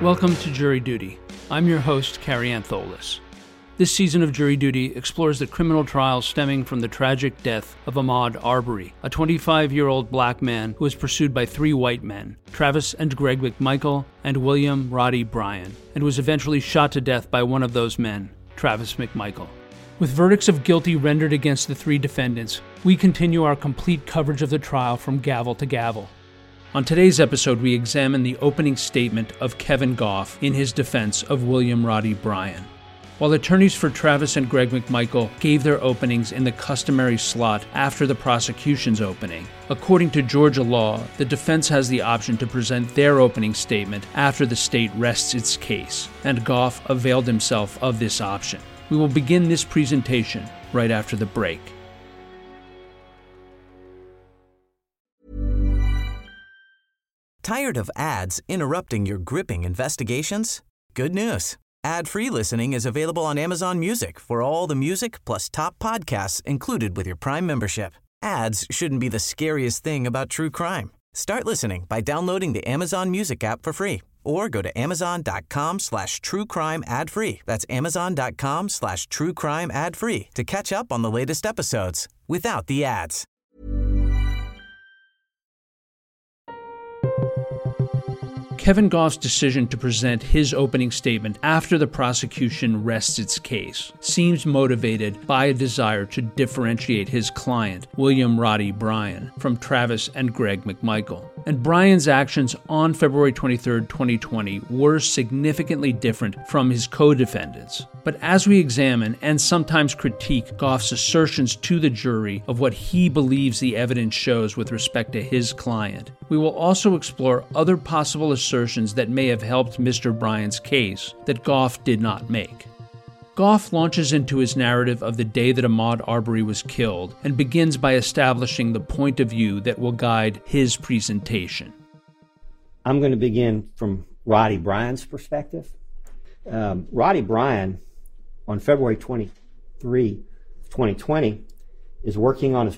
Welcome to Jury Duty. I'm your host, Carrie Antholis. This season of Jury Duty explores the criminal trial stemming from the tragic death of Ahmaud Arbery, a 25-year-old black man who was pursued by three white men, Travis and Greg McMichael and William Roddy Bryan, and was eventually shot to death by one of those men, Travis McMichael. With verdicts of guilty rendered against the three defendants, we continue our complete coverage of the trial from gavel to gavel. On today's episode, we examine the opening statement of Kevin Goff in his defense of William Roddy Bryan. While attorneys for Travis and Greg McMichael gave their openings in the customary slot after the prosecution's opening, according to Georgia law, the defense has the option to present their opening statement after the state rests its case, and Goff availed himself of this option. We will begin this presentation right after the break. Tired of ads interrupting your gripping investigations? Good news. Ad-free listening is available on Amazon Music for all the music plus top podcasts included with your Prime membership. Ads shouldn't be the scariest thing about true crime. Start listening by downloading the Amazon Music app for free or go to amazon.com/truecrime ad-free. That's amazon.com/truecrime ad-free to catch up on the latest episodes without the ads. Kevin Goff's decision to present his opening statement after the prosecution rests its case seems motivated by a desire to differentiate his client, William Roddy Bryan, from Travis and Greg McMichael. And Bryan's actions on February 23, 2020 were significantly different from his co-defendants. But as we examine and sometimes critique Goff's assertions to the jury of what he believes the evidence shows with respect to his client, we will also explore other possible assertions that may have helped Mr. Bryan's case that Goff did not make. Goff launches into his narrative of the day that Ahmaud Arbery was killed and begins by establishing the point of view that will guide his presentation. I'm going to begin from Roddy Bryan's perspective. Roddy Bryan, on February 23, 2020, is working on his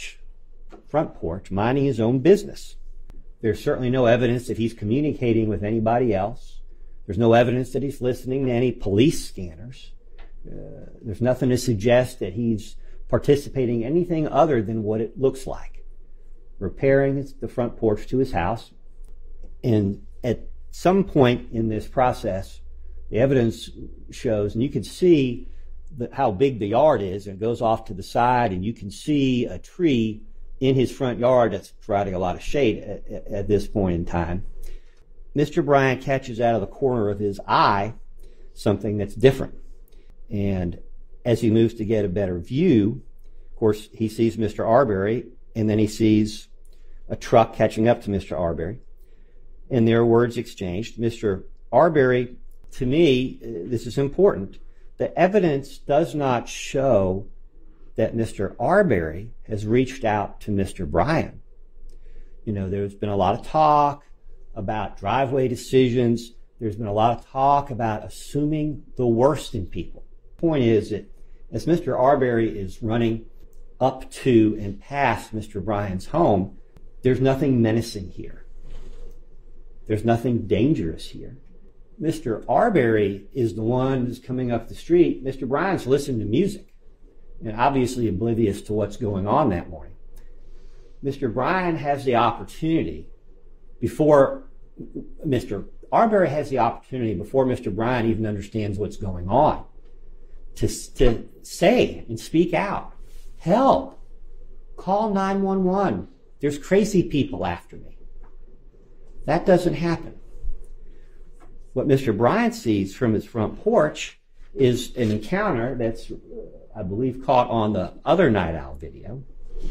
front porch, minding his own business. There's certainly no evidence that he's communicating with anybody else. There's no evidence that he's listening to any police scanners. There's nothing to suggest that he's participating in anything other than what it looks like, repairing the front porch to his house. And at some point in this process, the evidence shows, and you can see how big the yard is, and it goes off to the side, and you can see a tree in his front yard that's providing a lot of shade at this point in time. Mr. Bryan catches out of the corner of his eye something that's different. And as he moves to get a better view, of course, he sees Mr. Arbery, and then he sees a truck catching up to Mr. Arbery. And there are words exchanged. Mr. Arbery, to me, this is important, the evidence does not show that Mr. Arbery has reached out to Mr. Bryan. You know, there's been a lot of talk about driveway decisions. There's been a lot of talk about assuming the worst in people. The point is that as Mr. Arbery is running up to and past Mr. Bryan's home, there's nothing menacing here. There's nothing dangerous here. Mr. Arbery is the one who's coming up the street. Mr. Bryan's listening to music and obviously oblivious to what's going on that morning. Mr. Bryan has the opportunity before Mr. Arbery has the opportunity before Mr. Bryan even understands what's going on to say and speak out, help, call 911. There's crazy people after me. That doesn't happen. What Mr. Bryan sees from his front porch is an encounter that's, I believe, caught on the other Night Owl video.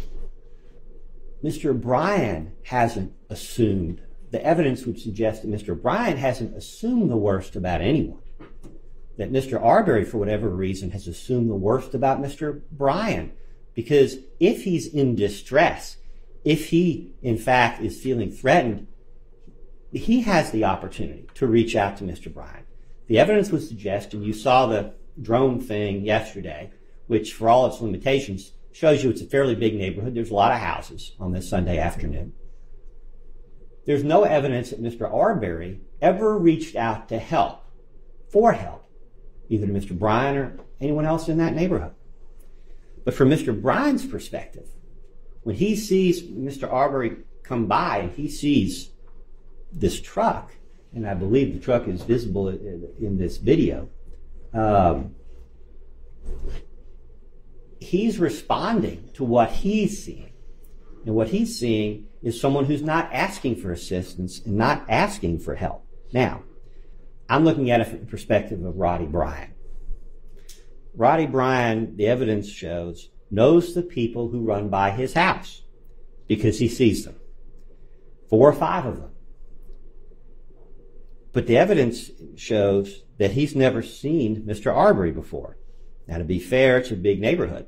Mr. Bryan hasn't assumed, the evidence would suggest that Mr. Bryan hasn't assumed the worst about anyone. That Mr. Arbery, for whatever reason, has assumed the worst about Mr. Bryan. Because if he's in distress, if he, in fact, is feeling threatened, he has the opportunity to reach out to Mr. Bryan. The evidence would suggest, and you saw the drone thing yesterday, which for all its limitations shows you it's a fairly big neighborhood. There's a lot of houses on this Sunday afternoon. There's no evidence that Mr. Arbery ever reached out to help, for help, either to Mr. Bryan or anyone else in that neighborhood. But from Mr. Bryan's perspective, when he sees Mr. Arbery come by and he sees this truck, and I believe the truck is visible in this video, he's responding to what he's seeing. And what he's seeing is someone who's not asking for assistance and not asking for help. Now, I'm looking at it from the perspective of Roddy Bryan. Roddy Bryan, the evidence shows, knows the people who run by his house because he sees them. 4 or 5 of them. But the evidence shows that he's never seen Mr. Arbery before. Now, to be fair, it's a big neighborhood.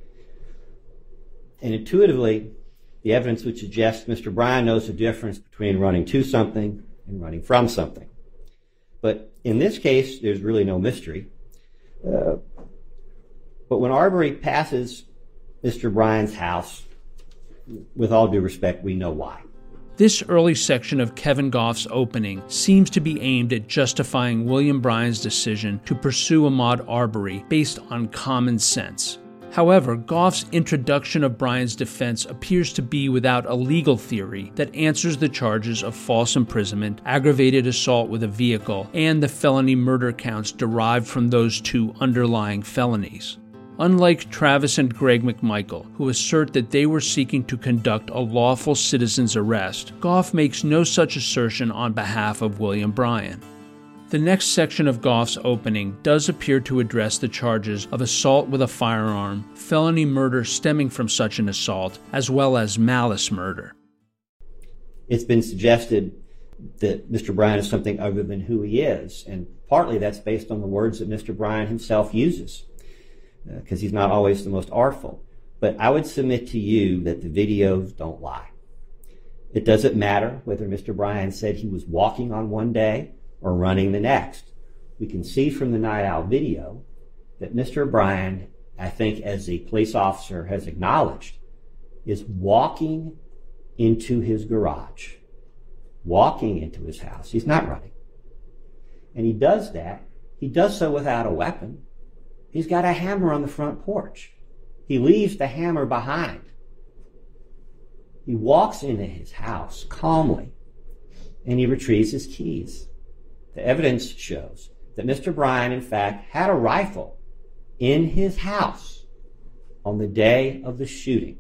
And intuitively, the evidence would suggest Mr. Bryan knows the difference between running to something and running from something. But in this case, there's really no mystery. But when Arbery passes Mr. Bryan's house, with all due respect, we know why. This early section of Kevin Goff's opening seems to be aimed at justifying William Bryan's decision to pursue Ahmaud Arbery based on common sense. However, Goff's introduction of Bryan's defense appears to be without a legal theory that answers the charges of false imprisonment, aggravated assault with a vehicle, and the felony murder counts derived from those 2 underlying felonies. Unlike Travis and Greg McMichael, who assert that they were seeking to conduct a lawful citizen's arrest, Goff makes no such assertion on behalf of William Bryan. The next section of Goff's opening does appear to address the charges of assault with a firearm, felony murder stemming from such an assault, as well as malice murder. It's been suggested that Mr. Bryan is something other than who he is, and partly that's based on the words that Mr. Bryan himself uses, because he's not always the most artful. But I would submit to you that the videos don't lie. It doesn't matter whether Mr. Bryan said he was walking on one day or running the next. We can see from the Night Owl video that Mr. Bryan, I think as the police officer has acknowledged, is walking into his garage, walking into his house. He's not running. And he does that. He does so without a weapon. He's got a hammer on the front porch. He leaves the hammer behind. He walks into his house calmly, and he retrieves his keys. The evidence shows that Mr. Bryan, in fact, had a rifle in his house on the day of the shooting.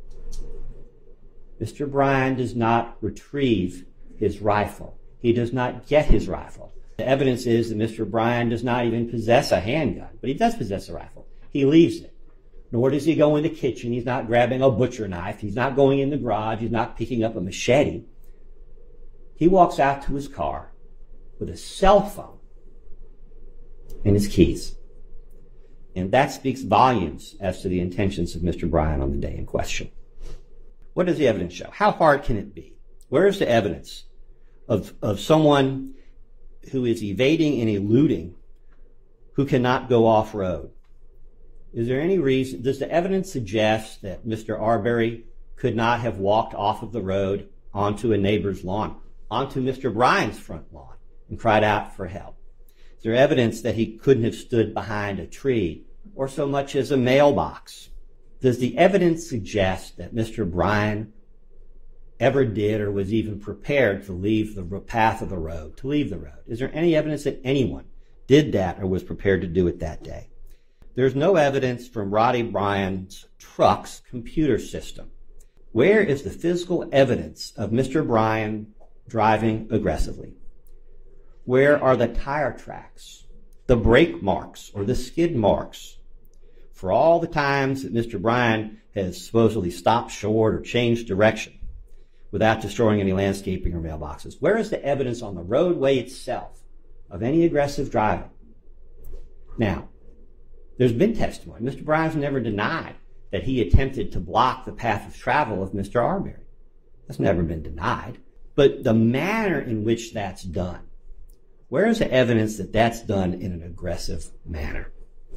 Mr. Bryan does not retrieve his rifle. He does not get his rifle. The evidence is that Mr. Bryan does not even possess a handgun, but he does possess a rifle. He leaves it. Nor does he go in the kitchen. He's not grabbing a butcher knife. He's not going in the garage. He's not picking up a machete. He walks out to his car with a cell phone and his keys. And that speaks volumes as to the intentions of Mr. Bryan on the day in question. What does the evidence show? How hard can it be? Where is the evidence of someone who is evading and eluding who cannot go off-road? Is there any reason, does the evidence suggest that Mr. Arbery could not have walked off of the road onto a neighbor's lawn, onto Mr. Bryan's front lawn, and cried out for help? Is there evidence that he couldn't have stood behind a tree or so much as a mailbox? Does the evidence suggest that Mr. Bryan ever did or was even prepared to leave the path of the road, to leave the road? Is there any evidence that anyone did that or was prepared to do it that day? There's no evidence from Roddy Bryan's truck's computer system. Where is the physical evidence of Mr. Bryan driving aggressively? Where are the tire tracks, the brake marks, or the skid marks? For all the times that Mr. Bryan has supposedly stopped short or changed direction without destroying any landscaping or mailboxes, where is the evidence on the roadway itself of any aggressive driving? Now, there's been testimony. Mr. Bryan's never denied that he attempted to block the path of travel of Mr. Arbery. That's never been denied. But the manner in which that's done, where is the evidence that that's done in an aggressive manner?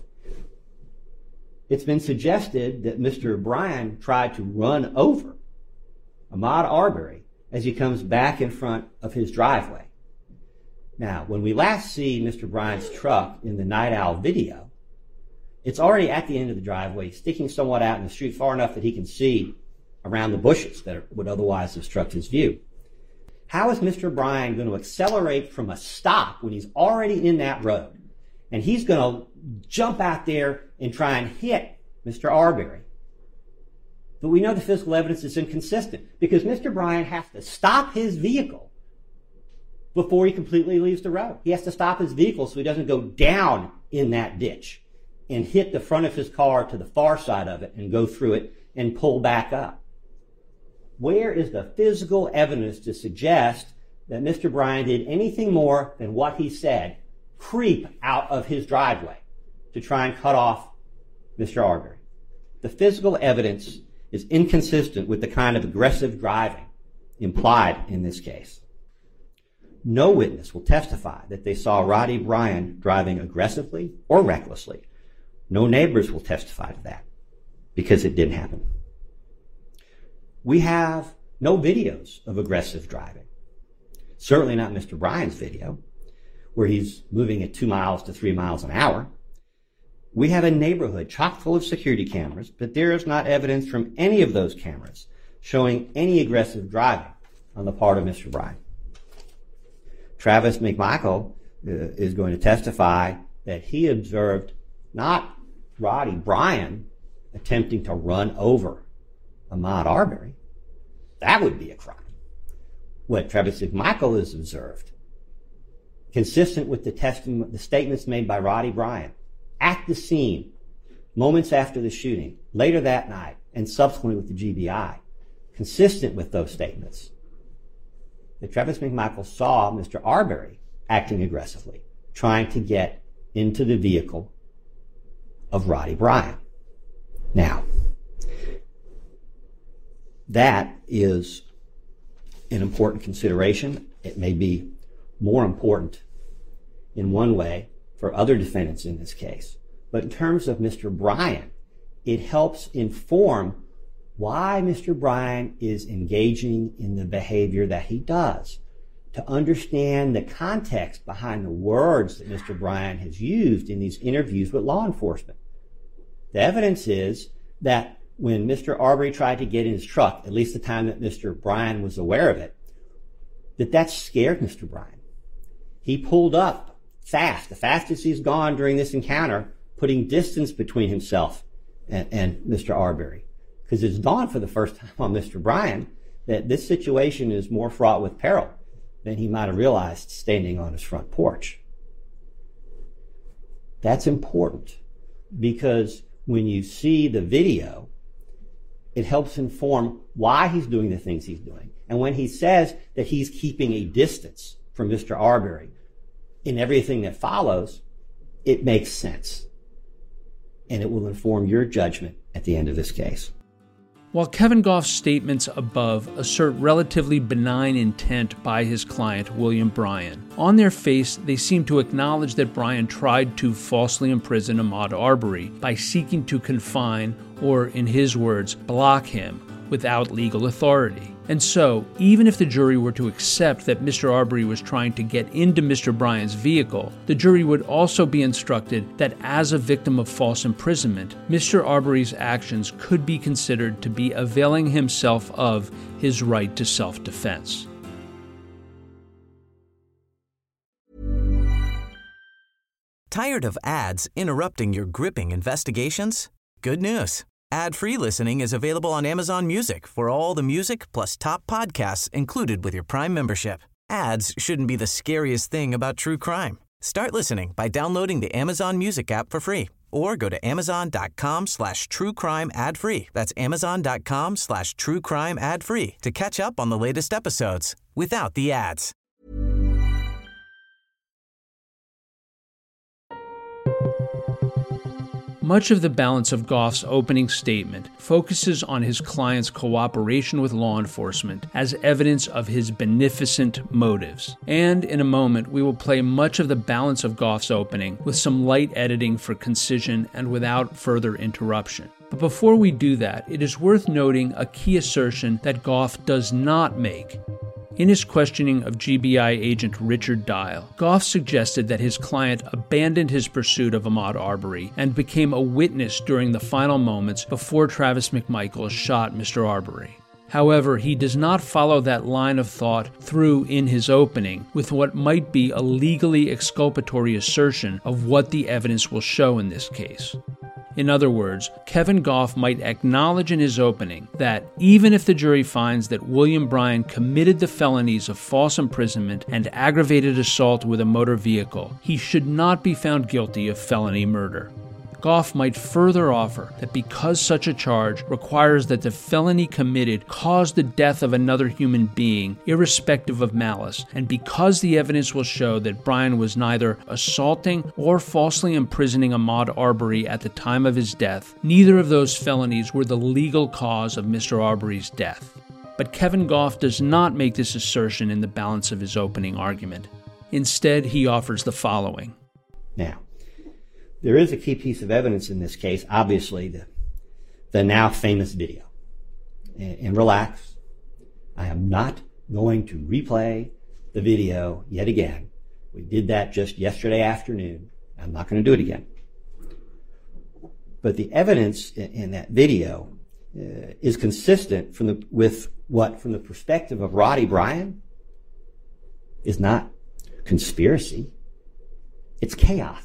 It's been suggested that Mr. Bryan tried to run over Ahmaud Arbery as he comes back in front of his driveway. Now, when we last see Mr. Bryant's truck in the Night Owl video, it's already at the end of the driveway, sticking somewhat out in the street far enough that he can see around the bushes that would otherwise obstruct his view. How is Mr. Bryant going to accelerate from a stop when he's already in that road? And he's going to jump out there and try and hit Mr. Arbery. But we know the physical evidence is inconsistent because Mr. Bryant has to stop his vehicle before he completely leaves the road. He has to stop his vehicle so he doesn't go down in that ditch and hit the front of his car to the far side of it and go through it and pull back up. Where is the physical evidence to suggest that Mr. Bryant did anything more than what he said, creep out of his driveway to try and cut off Mr. Arbery? The physical evidence is inconsistent with the kind of aggressive driving implied in this case. No witness will testify that they saw Roddy Bryant driving aggressively or recklessly. No neighbors will testify to that because it didn't happen. We have no videos of aggressive driving. Certainly not Mr. Bryant's video, where he's moving at 2 miles to 3 miles an hour. We have a neighborhood chock full of security cameras, but there is not evidence from any of those cameras showing any aggressive driving on the part of Mr. Bryant. Travis McMichael is going to testify that he observed not Roddy Bryant attempting to run over Ahmaud Arbery. That would be a crime. What Travis McMichael has observed, consistent with the statements made by Roddy Bryant at the scene, moments after the shooting, later that night, and subsequently with the GBI, consistent with those statements, that Travis McMichael saw Mr. Arbery acting aggressively, trying to get into the vehicle of Roddy Bryant. Now, that is an important consideration. It may be more important in one way for other defendants in this case. But in terms of Mr. Bryant, it helps inform why Mr. Bryant is engaging in the behavior that he does, to understand the context behind the words that Mr. Bryant has used in these interviews with law enforcement. The evidence is that when Mr. Arbery tried to get in his truck, at least the time that Mr. Bryant was aware of it, that scared Mr. Bryant. He pulled up fast, the fastest he's gone during this encounter, putting distance between himself and Mr. Arbery. Because it's dawned for the first time on Mr. Bryant that this situation is more fraught with peril than he might have realized standing on his front porch. That's important because when you see the video, it helps inform why he's doing the things he's doing. And when he says that he's keeping a distance from Mr. Arbery in everything that follows, it makes sense. And it will inform your judgment at the end of this case. While Kevin Goff's statements above assert relatively benign intent by his client, William Bryan, on their face they seem to acknowledge that Bryan tried to falsely imprison Ahmaud Arbery by seeking to confine, or in his words, block him without legal authority. And so, even if the jury were to accept that Mr. Arbery was trying to get into Mr. Bryan's vehicle, the jury would also be instructed that as a victim of false imprisonment, Mr. Arbery's actions could be considered to be availing himself of his right to self-defense. Tired of ads interrupting your gripping investigations? Good news. Ad-free listening is available on Amazon Music for all the music plus top podcasts included with your Prime membership. Ads shouldn't be the scariest thing about true crime. Start listening by downloading the Amazon Music app for free or go to amazon.com/truecrime ad-free. That's amazon.com/truecrime ad-free to catch up on the latest episodes without the ads. Much of the balance of Goff's opening statement focuses on his client's cooperation with law enforcement as evidence of his beneficent motives. And in a moment, we will play much of the balance of Goff's opening with some light editing for concision and without further interruption. But before we do that, it is worth noting a key assertion that Goff does not make In his questioning of GBI agent Richard Dial, Goff suggested that his client abandoned his pursuit of Ahmaud Arbery and became a witness during the final moments before Travis McMichael shot Mr. Arbery. However, he does not follow that line of thought through in his opening with what might be a legally exculpatory assertion of what the evidence will show in this case. In other words, Kevin Goff might acknowledge in his opening that even if the jury finds that William Bryan committed the felonies of false imprisonment and aggravated assault with a motor vehicle, he should not be found guilty of felony murder. Goff might further offer that because such a charge requires that the felony committed cause the death of another human being, irrespective of malice, and because the evidence will show that Bryan was neither assaulting or falsely imprisoning Ahmaud Arbery at the time of his death, neither of those felonies were the legal cause of Mr. Arbery's death. But Kevin Goff does not make this assertion in the balance of his opening argument. Instead, he offers the following. Now, there is a key piece of evidence in this case, obviously, the now famous video. And relax, I am not going to replay the video yet again. We did that just yesterday afternoon. I'm not going to do it again. But the evidence in that video is consistent from the perspective of Roddy Bryan, is not conspiracy. It's chaos.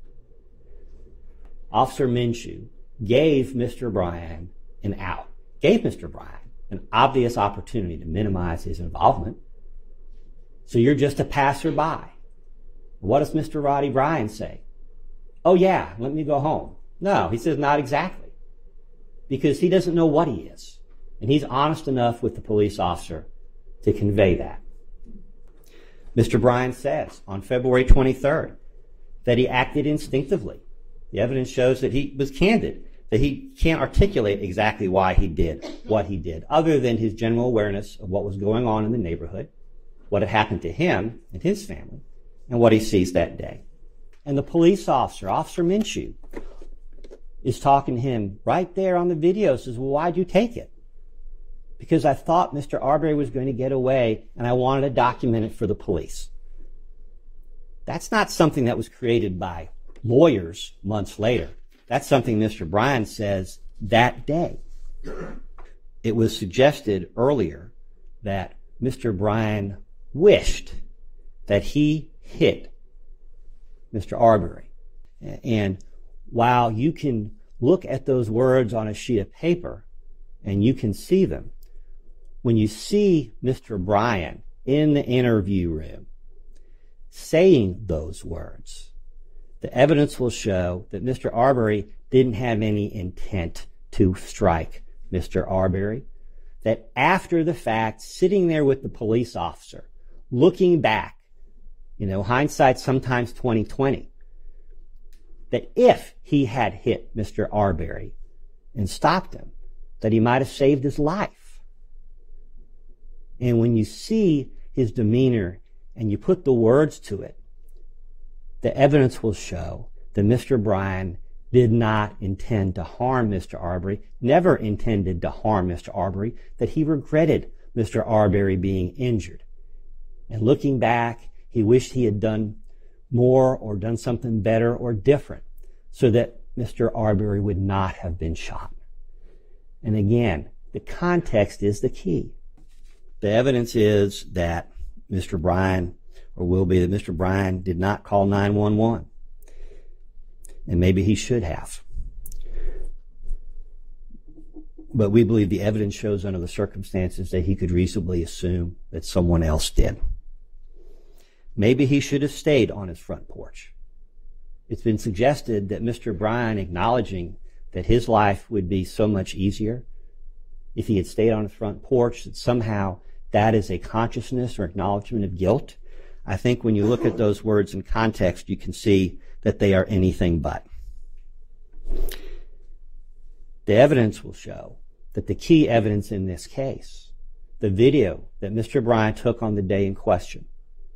Officer Minshew gave Mr. Bryan an out, gave Mr. Bryan an obvious opportunity to minimize his involvement. So you're just a passerby. What does Mr. Roddy Bryan say? Oh yeah, let me go home. No, he says not exactly. Because he doesn't know what he is. And he's honest enough with the police officer to convey that. Mr. Bryan says on February 23rd that he acted instinctively. The evidence shows that he was candid, that he can't articulate exactly why he did what he did, other than his general awareness of what was going on in the neighborhood, what had happened to him and his family, and what he sees that day. And the police officer, Officer Minshew, is talking to him right there on the video, says, well, why'd you take it? Because I thought Mr. Arbery was going to get away, and I wanted to document it for the police. That's not something that was created by lawyers months later. That's something Mr. Bryan says that day. It was suggested earlier that Mr. Bryan wished that he hit Mr. Arbery. And while you can look at those words on a sheet of paper and you can see them, when you see Mr. Bryan in the interview room saying those words, the evidence will show that Mr. Arbery didn't have any intent to strike Mr. Arbery. That after the fact, sitting there with the police officer, looking back, hindsight sometimes 20/20, that if he had hit Mr. Arbery and stopped him, that he might have saved his life. And when you see his demeanor and you put the words to it, the evidence will show that Mr. Bryan did not intend to harm Mr. Arbery, never intended to harm Mr. Arbery, that he regretted Mr. Arbery being injured. And looking back, he wished he had done more or done something better or different so that Mr. Arbery would not have been shot. And again, the context is the key. The evidence is that Mr. Bryan, or will be that Mr. Bryan did not call 911. And maybe he should have. But we believe the evidence shows under the circumstances that he could reasonably assume that someone else did. Maybe he should have stayed on his front porch. It's been suggested that Mr. Bryan, acknowledging that his life would be so much easier if he had stayed on his front porch, that somehow that is a consciousness or acknowledgement of guilt. I think when you look at those words in context, you can see that they are anything but. The evidence will show that the key evidence in this case, the video that Mr. Bryan took on the day in question,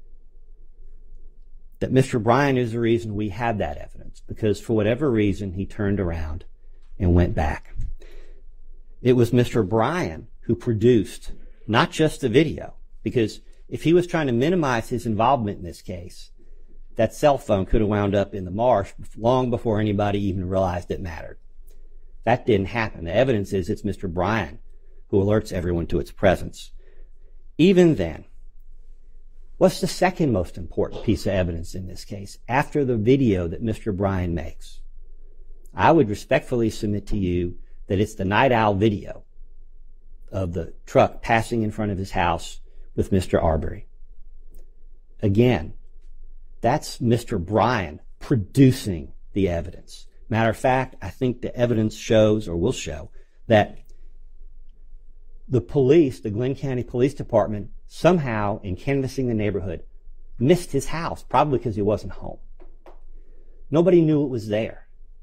that Mr. Bryan is the reason we have that evidence, because for whatever reason he turned around and went back. It was Mr. Bryan who produced not just the video, because If he was trying to minimize his involvement in this case, that cell phone could have wound up in the marsh long before anybody even realized it mattered. That didn't happen. The evidence is it's Mr. Bryan who alerts everyone to its presence. Even then, what's the second most important piece of evidence in this case after the video that Mr. Bryan makes? I would respectfully submit to you that it's the night owl video of the truck passing in front of his house with Mr. Arbery. Again, that's Mr. Bryan producing the evidence. Matter of fact, I think the evidence shows, or will show, that the police, the Glenn County Police Department, somehow in canvassing the neighborhood, missed his house, probably because he wasn't home. Nobody knew it was there.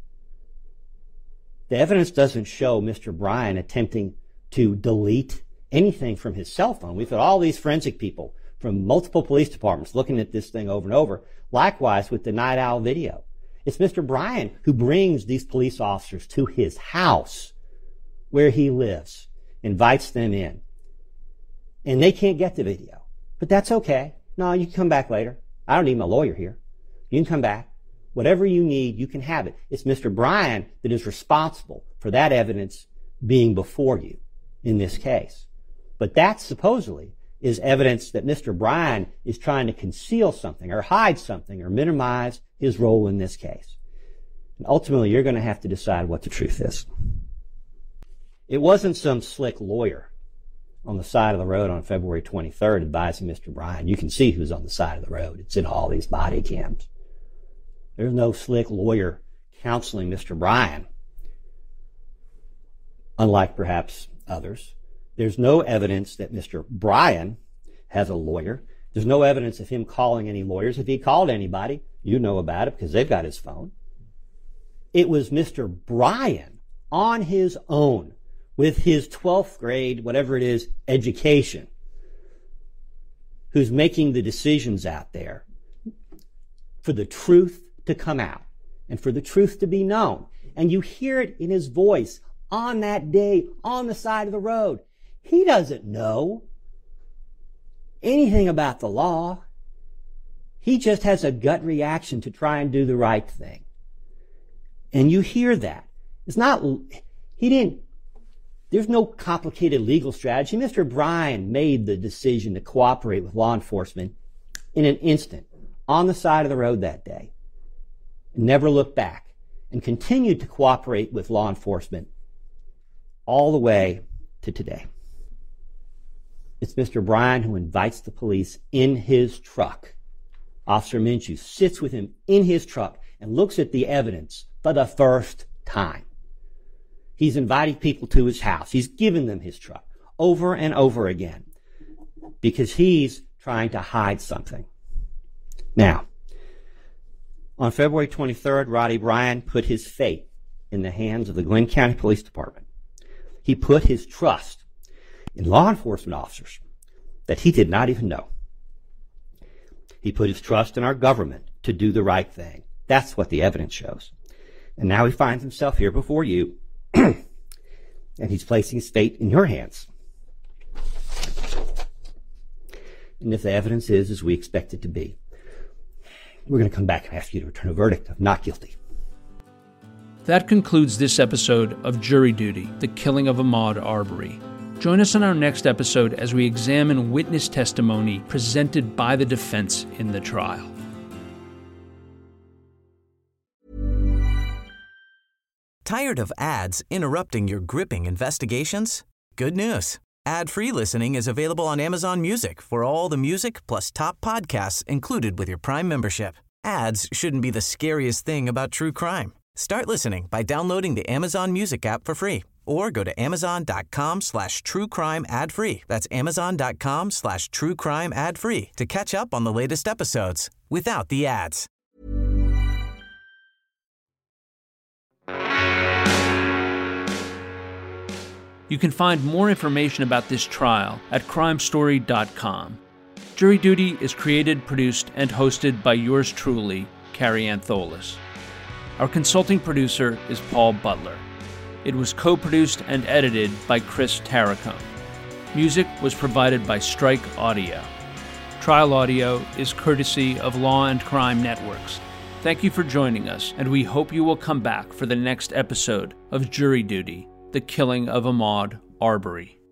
The evidence doesn't show Mr. Bryan attempting to delete anything from his cell phone. We've got all these forensic people from multiple police departments looking at this thing over and over. Likewise with the night owl video. It's Mr. Bryan who brings these police officers to his house where he lives, invites them in. And they can't get the video. But that's okay. No, you can come back later. I don't need my lawyer here. You can come back. Whatever you need, you can have it. It's Mr. Bryan that is responsible for that evidence being before you in this case. But that supposedly is evidence that Mr. Bryan is trying to conceal something or hide something or minimize his role in this case. And ultimately, you're going to have to decide what the truth is. It wasn't some slick lawyer on the side of the road on February 23rd advising Mr. Bryan. You can see who's on the side of the road. It's in all these body cams. There's no slick lawyer counseling Mr. Bryan, unlike perhaps others. There's no evidence that Mr. Bryan has a lawyer. There's no evidence of him calling any lawyers. If he called anybody, you know about it because they've got his phone. It was Mr. Bryan on his own with his 12th grade, whatever it is, education, who's making the decisions out there for the truth to come out and for the truth to be known. And you hear it in his voice on that day on the side of the road. He doesn't know anything about the law. He just has a gut reaction to try and do the right thing. And you hear that. There's no complicated legal strategy. Mr. Bryan made the decision to cooperate with law enforcement in an instant on the side of the road that day. Never looked back and continued to cooperate with law enforcement all the way to today. It's Mr. Bryan who invites the police in his truck. Officer Minshew sits with him in his truck and looks at the evidence for the first time. He's inviting people to his house. He's given them his truck over and over again because he's trying to hide something. Now, on February 23rd, Roddy Bryan put his fate in the hands of the Glenn County Police Department. He put his trust in law enforcement officers that he did not even know. He put his trust in our government to do the right thing. That's what the evidence shows. And now he finds himself here before you, and he's placing his fate in your hands. And if the evidence is as we expect it to be, we're going to come back and ask you to return a verdict of not guilty. That concludes this episode of Jury Duty, The Killing of Ahmaud Arbery. Join us on our next episode as we examine witness testimony presented by the defense in the trial. Tired of ads interrupting your gripping investigations? Good news. Ad-free listening is available on Amazon Music for all the music plus top podcasts included with your Prime membership. Ads shouldn't be the scariest thing about true crime. Start listening by downloading the Amazon Music app for free or go to amazon.com/truecrime ad-free. That's amazon.com/truecrime ad-free to catch up on the latest episodes without the ads. You can find more information about this trial at crimestory.com. Jury Duty is created, produced, and hosted by yours truly, Carrie Antholis. Our consulting producer is Paul Butler. It was co-produced and edited by Chris Tarracone. Music was provided by Strike Audio. Trial audio is courtesy of Law and Crime Networks. Thank you for joining us, and we hope you will come back for the next episode of Jury Duty: The Killing of Ahmaud Arbery.